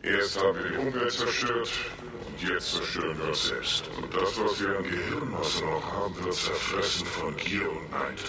Erst haben wir die Umwelt zerstört und jetzt zerstören wir uns selbst. Und das, was wir an Gehirnmasse noch haben, wird zerfressen von Gier und Neid.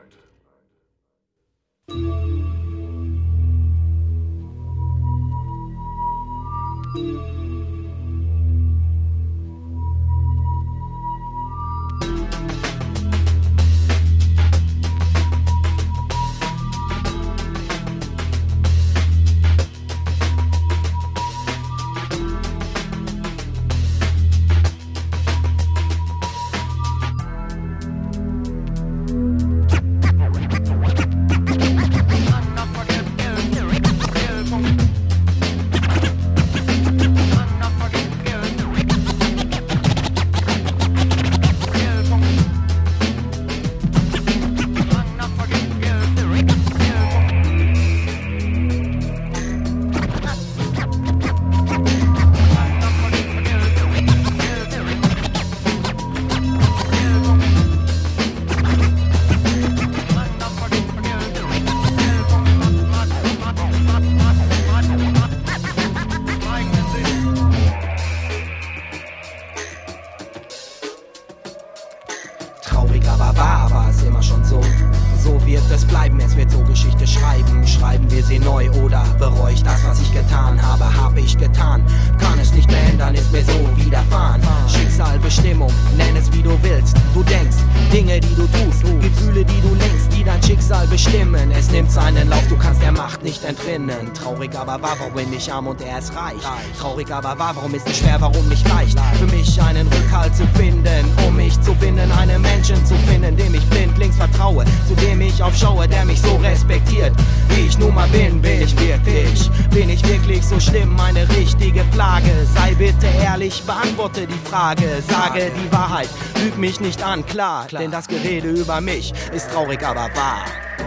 Traurig, aber wahr war es immer schon so. So wird es bleiben, es wird so Geschichte schreiben. Schreiben wir sie neu oder bereue ich das, was ich getan habe? Habe ich getan, kann es nicht mehr ändern, ist mir so widerfahren. Schicksal, Bestimmung, nenn es wie du willst. Du denkst, Dinge, die du tust, Gefühle, die du lenkst, die dein Schicksal bestimmen. Es nimmt seinen Lauf, du kannst der Macht nicht entrinnen. Traurig, aber wahr, warum bin ich arm und er ist reich? Traurig, aber wahr, warum ist es schwer, warum nicht leicht? Für mich einen Rückhalt zu finden, um mich zu finden, einen Menschen zu finden, dem ich blindlings vertraue, zu dem ich aufschaue, der mich so respektiert, wie ich nun mal bin. Bin ich wirklich so schlimm, eine richtige Plage? Sei bitte ehrlich, beantworte die Frage, sage die Wahrheit, lüg mich nicht an, klar, denn das Gerede über mich ist traurig, aber wahr.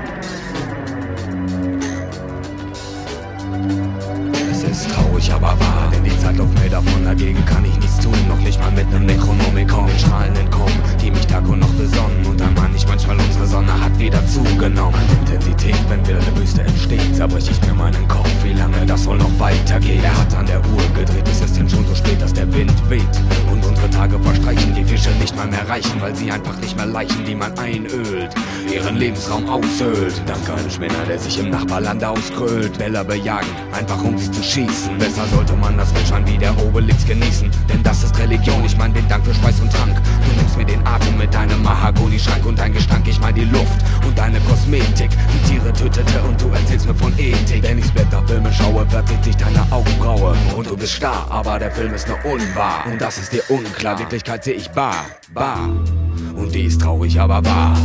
Es ist traurig, aber wahr, denn die Zeit läuft mir davon, dagegen kann ich nichts tun, noch nicht mal mit nem Necronomicon den Strahlen entkommen, die mich Tag und Nacht besonnen, und dann meine ich manchmal, unsere Sonne hat wieder zugenommen. An Intensität, wenn wieder eine Wüste entsteht, zerbrech ich mir meinen Kopf, wie lange das wohl noch weitergeht. Er hat an der Uhr gedreht, es ist denn schon so spät, dass der Wind weht und unsere Tage verstreichen, die Fische nicht mal mehr reichen, weil sie einfach nicht mehr Leichen, die man einölt, ihren Lebensraum aushöhlt. Dank einem Spinner, der sich im Nachbarland ausgrölt, Bälle bejagen, einfach um sie zu schießen. Besser sollte man das Wildschwein wie der Obelix genießen, denn das ist Religion, ich mein den Dank für Schweiß und Trank. Du nimmst mir den Atem mit deinem Mahagoni-Schrank und dein Gestank, ich mein die Luft und deine Kosmetik, die Tiere tötete und du erzählst mir von Ethik. Wenn ich Blätterfilme schaue, vertritt sich deine Augenbraue und du bist starr, aber der Film ist nur unwahr und das ist dir unklar. Wirklichkeit seh ich bar und die ist traurig, aber wahr.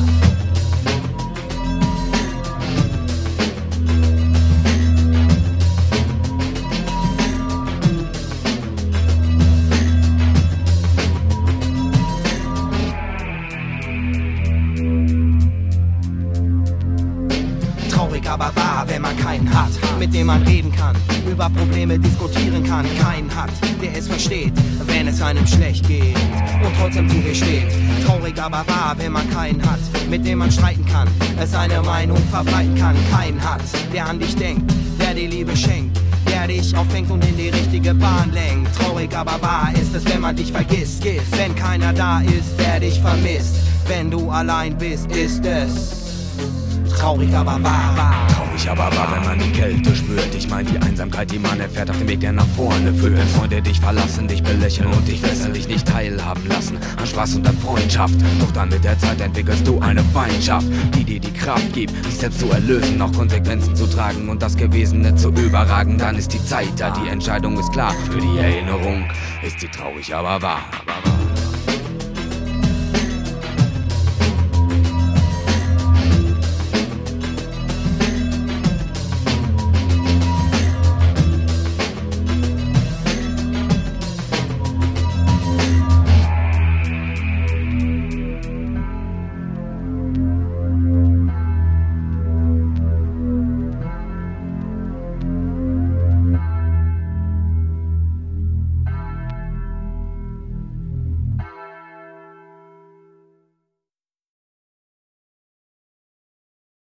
Aber wahr, wenn man keinen hat, mit dem man reden kann, über Probleme diskutieren kann, keinen hat, der es versteht, wenn es einem schlecht geht und trotzdem zu dir steht. Traurig, aber wahr, wenn man keinen hat, mit dem man streiten kann, seine Meinung verbreiten kann, keinen hat, der an dich denkt, der die Liebe schenkt, der dich auffängt und in die richtige Bahn lenkt. Traurig, aber wahr ist es, wenn man dich vergisst, wenn keiner da ist, der dich vermisst, wenn du allein bist, ist es traurig, aber wahr. Traurig, aber wahr, wenn man die Kälte spürt. Ich mein die Einsamkeit, die man erfährt auf dem Weg, der nach vorne führt. Wenn Freunde dich verlassen, dich belächeln und dich wesentlich nicht teilhaben lassen an Spaß und an Freundschaft. Doch dann mit der Zeit entwickelst du eine Feindschaft, die dir die Kraft gibt, dich selbst zu erlösen, noch Konsequenzen zu tragen und das Gewesene zu überragen. Dann ist die Zeit da, die Entscheidung ist klar. Für die Erinnerung ist sie traurig, aber wahr.